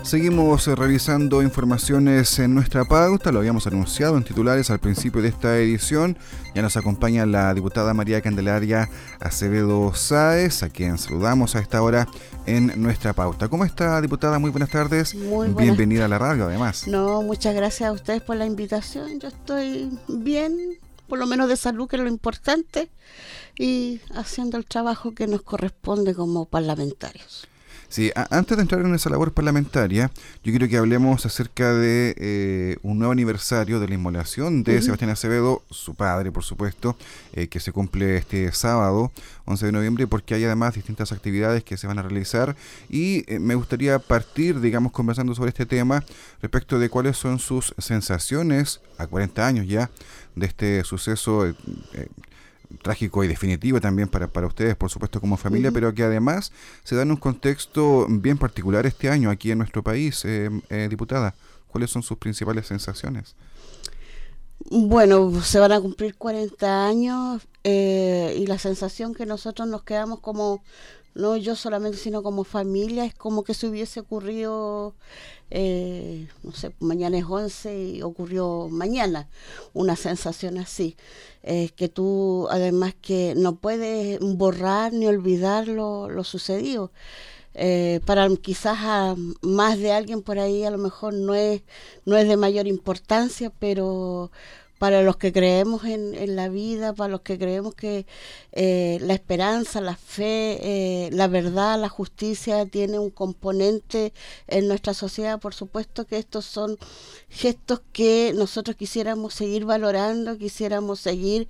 Seguimos revisando informaciones en nuestra pauta, lo habíamos anunciado en titulares al principio de esta edición. Ya nos acompaña la diputada María Candelaria Acevedo Sáez, a quien saludamos a esta hora en nuestra pauta. ¿Cómo está, diputada? Muy buenas tardes. Muy buenas. Bienvenida a la radio, además. No, muchas gracias a ustedes por la invitación. Yo estoy bien, por lo menos de salud, que es lo importante, y haciendo el trabajo que nos corresponde como parlamentarios. Sí, antes de entrar en esa labor parlamentaria, yo quiero que hablemos acerca de un nuevo aniversario de la inmolación de Sebastián Acevedo, su padre, por supuesto, que se cumple este sábado, 11 de noviembre, porque hay además distintas actividades que se van a realizar y me gustaría partir, digamos, conversando sobre este tema respecto de cuáles son sus sensaciones a 40 años ya de este suceso trágico y definitivo también para ustedes, por supuesto, como familia, pero que además se da en un contexto bien particular este año aquí en nuestro país. Diputada, ¿cuáles son sus principales sensaciones? Bueno, se van a cumplir 40 años y la sensación que nosotros nos quedamos como, no yo solamente, sino como familia, es como que se hubiese ocurrido, no sé, mañana es 11 y ocurrió mañana, una sensación así. Que tú, además, que no puedes borrar ni olvidar lo sucedido. Para quizás a más de alguien por ahí a lo mejor no es de mayor importancia, pero para los que creemos en la vida, para los que creemos que la esperanza, la fe, la verdad, la justicia tiene un componente en nuestra sociedad, por supuesto que estos son gestos que nosotros quisiéramos seguir valorando, quisiéramos seguir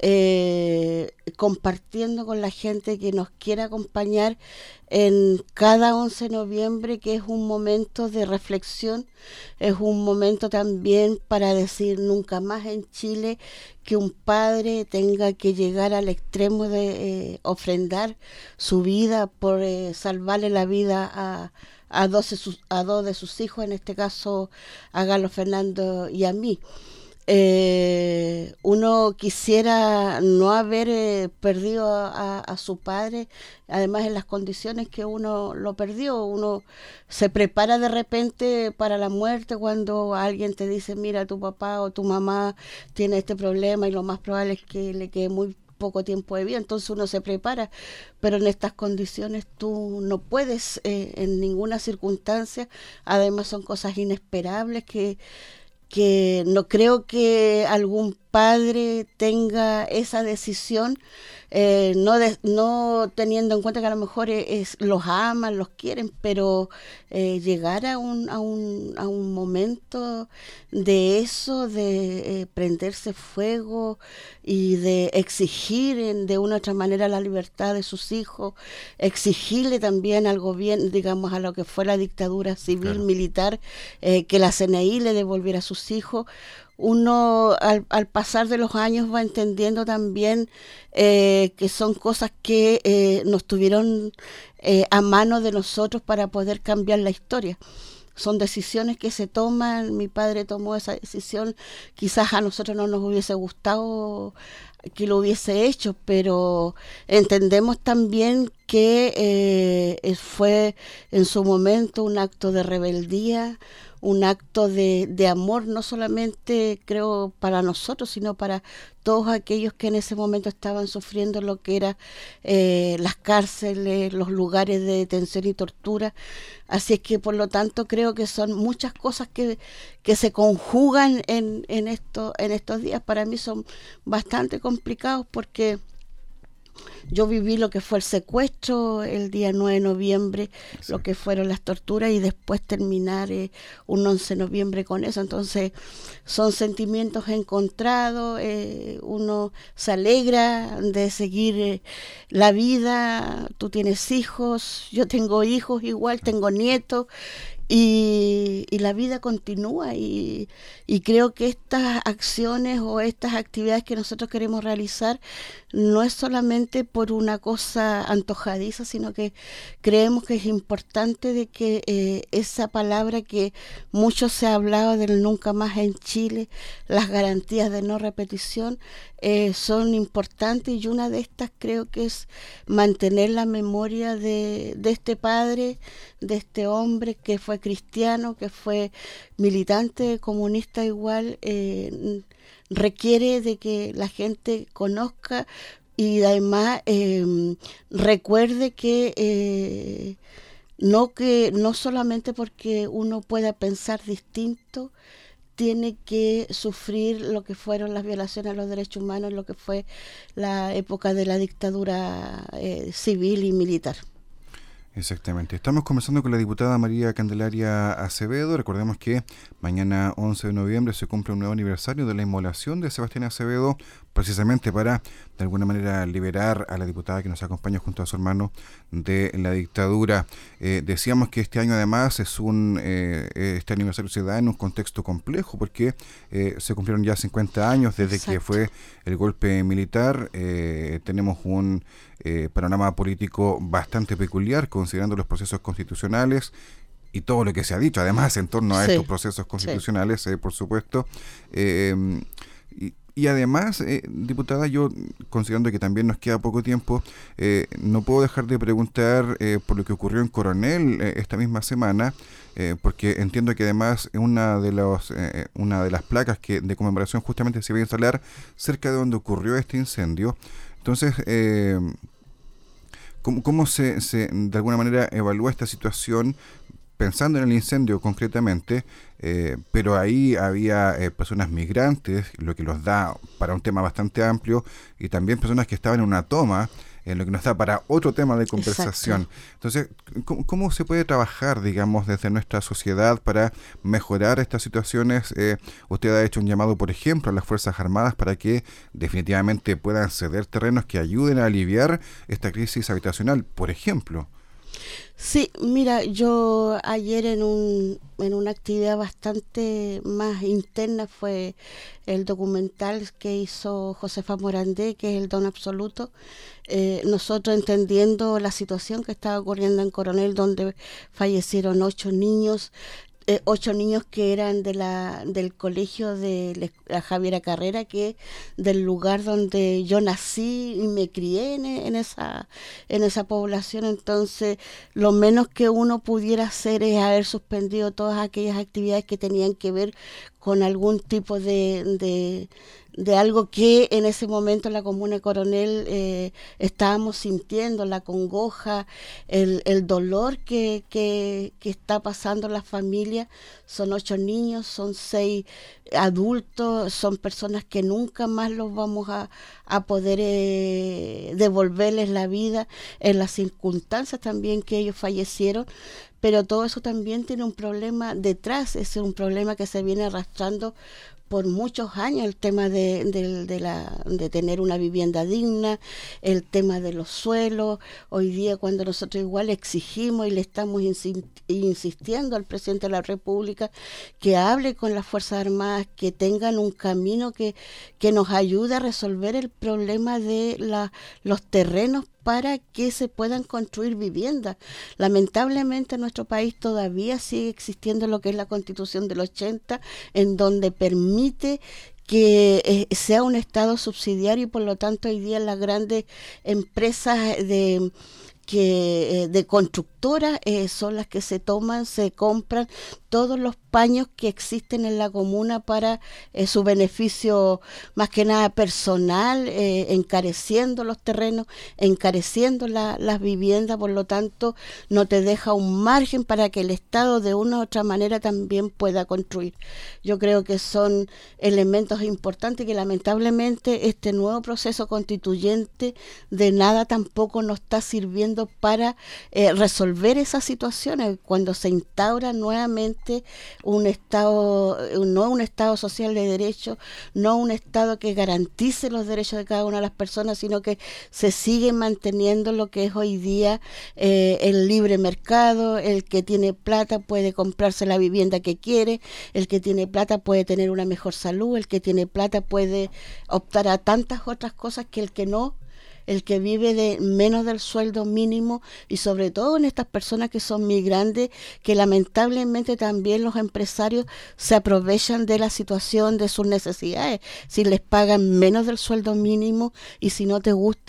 compartiendo con la gente que nos quiera acompañar en cada 11 de noviembre, que es un momento de reflexión, es un momento también para decir nunca más en Chile que un padre tenga que llegar al extremo de ofrendar su vida por salvarle la vida a dos de sus hijos, en este caso a Galo Fernando y a mí. Uno quisiera no haber perdido a su padre, además en las condiciones que uno lo perdió. Uno se prepara de repente para la muerte cuando alguien te dice, mira, tu papá o tu mamá tiene este problema y lo más probable es que le quede muy poco tiempo de vida, entonces uno se prepara, pero en estas condiciones tú no puedes en ninguna circunstancia. Además son cosas inesperables que no creo que algún padre tenga esa decisión, no teniendo en cuenta que a lo mejor los aman, los quieren, pero llegar a un momento de eso, de prenderse fuego y de exigir de una u otra manera la libertad de sus hijos, exigirle también al gobierno, digamos, a lo que fue la dictadura civil, claro, militar, que la CNI le devolviera a sus hijos. Uno al pasar de los años va entendiendo también que son cosas que nos tuvieron a mano de nosotros para poder cambiar la historia. Son decisiones que se toman. Mi padre tomó esa decisión, quizás a nosotros no nos hubiese gustado que lo hubiese hecho, pero entendemos también que fue en su momento un acto de rebeldía, un acto de amor, no solamente creo para nosotros, sino para todos aquellos que en ese momento estaban sufriendo lo que era las cárceles, los lugares de detención y tortura. Así es que por lo tanto creo que son muchas cosas que se conjugan en estos días. Para mí son bastante complicados porque yo viví lo que fue el secuestro el día 9 de noviembre, sí, lo que fueron las torturas y después terminar un 11 de noviembre con eso. Entonces son sentimientos encontrados, uno se alegra de seguir la vida. Tú tienes hijos, yo tengo hijos igual, tengo nietos. Y la vida continúa y creo que estas acciones o estas actividades que nosotros queremos realizar no es solamente por una cosa antojadiza, sino que creemos que es importante de que esa palabra que mucho se ha hablado del nunca más en Chile, las garantías de no repetición, son importantes, y una de estas creo que es mantener la memoria de este padre, de este hombre que fue cristiano, que fue militante comunista igual, requiere de que la gente conozca y además recuerde que no solamente porque uno pueda pensar distinto, tiene que sufrir lo que fueron las violaciones a los derechos humanos, lo que fue la época de la dictadura civil y militar. Exactamente. Estamos conversando con la diputada María Candelaria Acevedo. Recordemos que mañana 11 de noviembre se cumple un nuevo aniversario de la inmolación de Sebastián Acevedo, precisamente para, de alguna manera, liberar a la diputada que nos acompaña junto a su hermano de la dictadura. Decíamos que este año además este aniversario se da en un contexto complejo porque se cumplieron ya 50 años desde Exacto. que fue el golpe militar. Tenemos un panorama político bastante peculiar considerando los procesos constitucionales y todo lo que se ha dicho además en torno a estos procesos constitucionales, por supuesto. Y además, diputada, yo considerando que también nos queda poco tiempo, no puedo dejar de preguntar por lo que ocurrió en Coronel esta misma semana, porque entiendo que además una de las placas de conmemoración justamente se iba a instalar cerca de donde ocurrió este incendio. Entonces, ¿cómo se de alguna manera evalúa esta situación pensando en el incendio concretamente? Pero ahí había personas migrantes, lo que los da para un tema bastante amplio, y también personas que estaban en una toma, lo que nos da para otro tema de conversación. Exacto. Entonces, ¿cómo se puede trabajar, digamos, desde nuestra sociedad para mejorar estas situaciones? Usted ha hecho un llamado, por ejemplo, a las Fuerzas Armadas para que definitivamente puedan ceder terrenos que ayuden a aliviar esta crisis habitacional, por ejemplo. Sí, mira, yo ayer en una actividad bastante más interna fue el documental que hizo Josefa Morandé, que es el Don Absoluto. Nosotros entendiendo la situación que estaba ocurriendo en Coronel, donde fallecieron 8 niños, 8 niños que eran del colegio de la Javiera Carrera, que es del lugar donde yo nací y me crié en esa población. Entonces, lo menos que uno pudiera hacer es haber suspendido todas aquellas actividades que tenían que ver con algún tipo de algo que en ese momento en la comuna de Coronel estábamos sintiendo, la congoja, el dolor que está pasando la familia. Son 8 niños, son 6 adultos, son personas que nunca más los vamos a poder devolverles la vida en las circunstancias también que ellos fallecieron. Pero todo eso también tiene un problema detrás, es un problema que se viene arrastrando por muchos años, el tema de tener una vivienda digna, el tema de los suelos. Hoy día, cuando nosotros igual exigimos y le estamos insistiendo al presidente de la República que hable con las Fuerzas Armadas, que tengan un camino que nos ayude a resolver el problema de los terrenos para que se puedan construir viviendas. Lamentablemente en nuestro país todavía sigue existiendo lo que es la Constitución del 80, en donde permite que sea un Estado subsidiario, y por lo tanto hoy día las grandes empresas de constructoras son las que se compran todos los paños que existen en la comuna para su beneficio más que nada personal, encareciendo los terrenos, encareciendo las viviendas. Por lo tanto no te deja un margen para que el Estado de una u otra manera también pueda construir. Yo creo que son elementos importantes que lamentablemente este nuevo proceso constituyente de nada tampoco nos está sirviendo para resolver esas situaciones cuando se instaura nuevamente un Estado, no un Estado social de derecho, no un Estado que garantice los derechos de cada una de las personas, sino que se sigue manteniendo lo que es hoy día el libre mercado. El que tiene plata puede comprarse la vivienda que quiere, el que tiene plata puede tener una mejor salud, el que tiene plata puede optar a tantas otras cosas que el que no, el que vive de menos del sueldo mínimo, y sobre todo en estas personas que son migrantes, que lamentablemente también los empresarios se aprovechan de la situación, de sus necesidades. Si les pagan menos del sueldo mínimo y si no te gusta,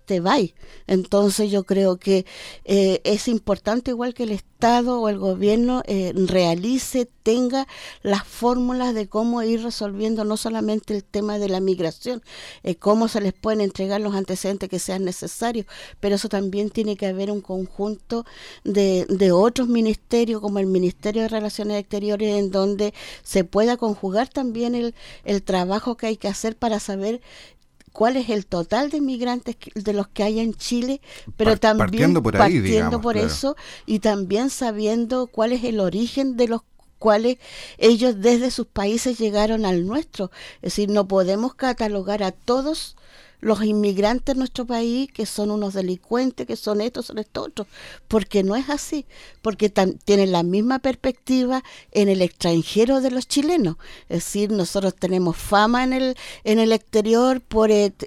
te vais. Entonces yo creo que es importante, igual que el Estado o el gobierno realice, tenga las fórmulas de cómo ir resolviendo no solamente el tema de la migración, cómo se les pueden entregar los antecedentes que sean necesarios, pero eso también tiene que haber un conjunto de otros ministerios, como el Ministerio de Relaciones Exteriores, en donde se pueda conjugar también el trabajo que hay que hacer para saber cuál es el total de migrantes de los que hay en Chile, pero también partiendo por ahí, digamos, por claro. eso, y también sabiendo cuál es el origen de los cuales ellos desde sus países llegaron al nuestro. Es decir, no podemos catalogar a todos los inmigrantes en nuestro país que son unos delincuentes, que son estos otros, porque no es así, porque tienen la misma perspectiva en el extranjero de los chilenos. Es decir, nosotros tenemos fama en el exterior por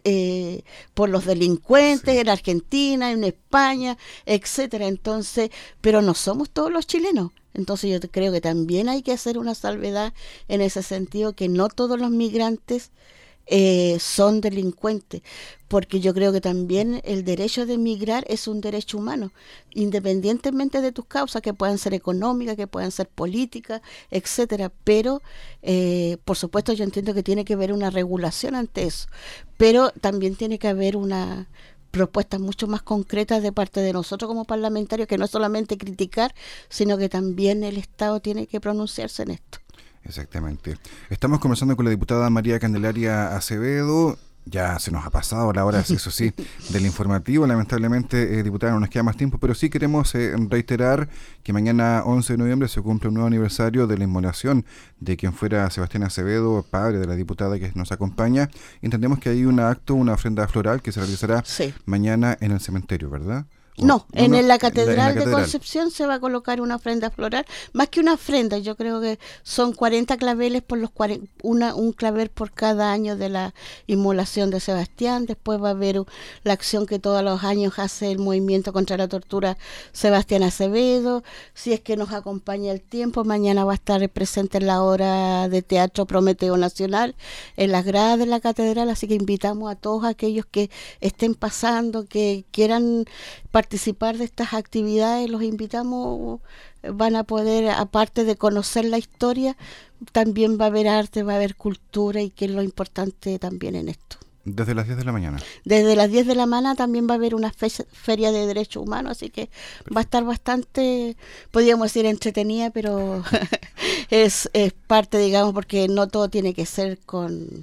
los delincuentes, Sí. en Argentina, en España, etcétera. Entonces, pero no somos todos los chilenos. Entonces yo creo que también hay que hacer una salvedad en ese sentido, que no todos los migrantes son delincuentes, porque yo creo que también el derecho de emigrar es un derecho humano, independientemente de tus causas, que puedan ser económicas, que puedan ser políticas, etcétera. Pero por supuesto yo entiendo que tiene que haber una regulación ante eso, pero también tiene que haber una propuestas mucho más concretas de parte de nosotros como parlamentarios, que no es solamente criticar, sino que también el Estado tiene que pronunciarse en esto. Exactamente. Estamos conversando con la diputada María Candelaria Acevedo. Ya se nos ha pasado la hora, eso sí, del informativo. Lamentablemente, diputada, no nos queda más tiempo, pero sí queremos reiterar que mañana 11 de noviembre se cumple un nuevo aniversario de la inmolación de quien fuera Sebastián Acevedo, padre de la diputada que nos acompaña. Entendemos que hay un acto, una ofrenda floral que se realizará mañana en el cementerio, ¿verdad? No, en la Catedral de catedral. Concepción se va a colocar una ofrenda floral, más que una ofrenda, yo creo que son 40 claveles por un clavel por cada año de la inmolación de Sebastián. Después va a haber la acción que todos los años hace el Movimiento contra la Tortura Sebastián Acevedo. Si es que nos acompaña el tiempo, mañana va a estar presente en la obra de teatro Prometeo Nacional, en las gradas de la Catedral, así que invitamos a todos aquellos que estén pasando, que quieran participar de estas actividades, los invitamos. Van a poder, aparte de conocer la historia, también va a haber arte, va a haber cultura, y que es lo importante también en esto. Desde las 10 de la mañana. Desde las 10 de la mañana también va a haber una feria de derechos humanos, así que va a estar bastante, podríamos decir, entretenida, pero es parte, digamos, porque no todo tiene que ser con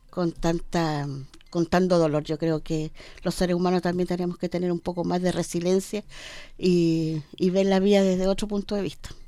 tanto dolor. Yo creo que los seres humanos también tenemos que tener un poco más de resiliencia y ver la vida desde otro punto de vista.